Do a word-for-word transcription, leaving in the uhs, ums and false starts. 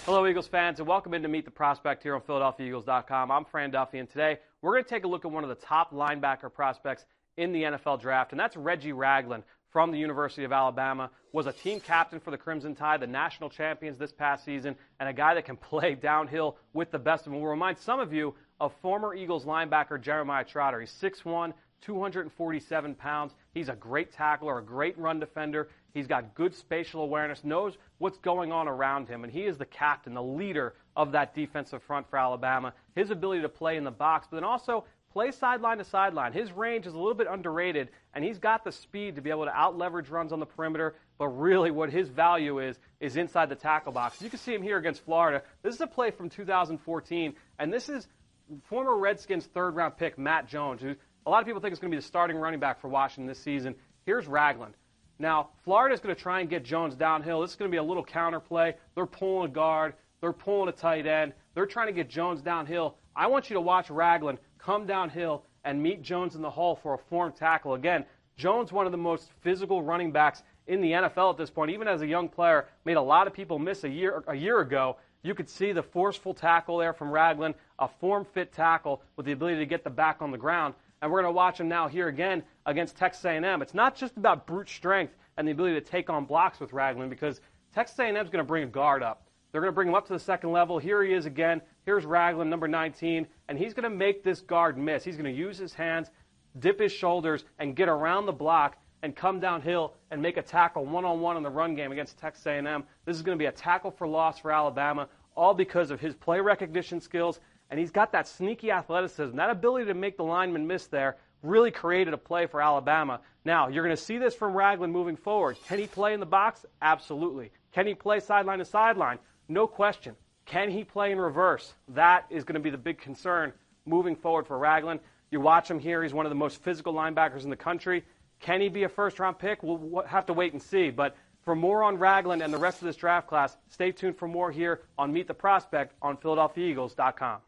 Hello, Eagles fans, and welcome in to Meet the Prospect here on Philadelphia Eagles dot com. I'm Fran Duffy, and today we're going to take a look at one of the top linebacker prospects in the N F L draft, and that's Reggie Ragland from the University of Alabama. Was a team captain for the Crimson Tide, the national champions this past season, and a guy that can play downhill with the best of them. We'll remind some of you of former Eagles linebacker Jeremiah Trotter. He's six one, two hundred forty-seven pounds. He's a great tackler, a great run defender. He's got good spatial awareness, knows what's going on around him, and he is the captain, the leader of that defensive front for Alabama. His ability to play in the box, but then also play sideline to sideline. His range is a little bit underrated, and he's got the speed to be able to out-leverage runs on the perimeter, but really what his value is is inside the tackle box. You can see him here against Florida. This is a play from two thousand fourteen, and this is former Redskins third-round pick Matt Jones, who a lot of people think is going to be the starting running back for Washington this season. Here's Ragland. Now, Florida's going to try and get Jones downhill. This is going to be a little counter play. They're pulling a guard. They're pulling a tight end. They're trying to get Jones downhill. I want you to watch Ragland come downhill and meet Jones in the hole for a form tackle. Again, Jones, one of the most physical running backs in the N F L at this point, even as a young player, made a lot of people miss a year a year ago. You could see the forceful tackle there from Ragland, a form-fit tackle with the ability to get the back on the ground. And we're going to watch him now here again against Texas A and M. It's not just about brute strength and the ability to take on blocks with Ragland, because Texas A and M is going to bring a guard up. They're going to bring him up to the second level. Here he is again. Here's Ragland, number nineteen, and he's going to make this guard miss. He's going to use his hands, dip his shoulders, and get around the block and come downhill and make a tackle one-on-one in the run game against Texas A and M. This is going to be a tackle for loss for Alabama, all because of his play recognition skills. And he's got that sneaky athleticism. That ability to make the lineman miss there really created a play for Alabama. Now, you're going to see this from Ragland moving forward. Can he play in the box? Absolutely. Can he play sideline to sideline? No question. Can he play in reverse? That is going to be the big concern moving forward for Ragland. You watch him here. He's one of the most physical linebackers in the country. Can he be a first-round pick? We'll have to wait and see. But for more on Ragland and the rest of this draft class, stay tuned for more here on Meet the Prospect on Philadelphia Eagles dot com.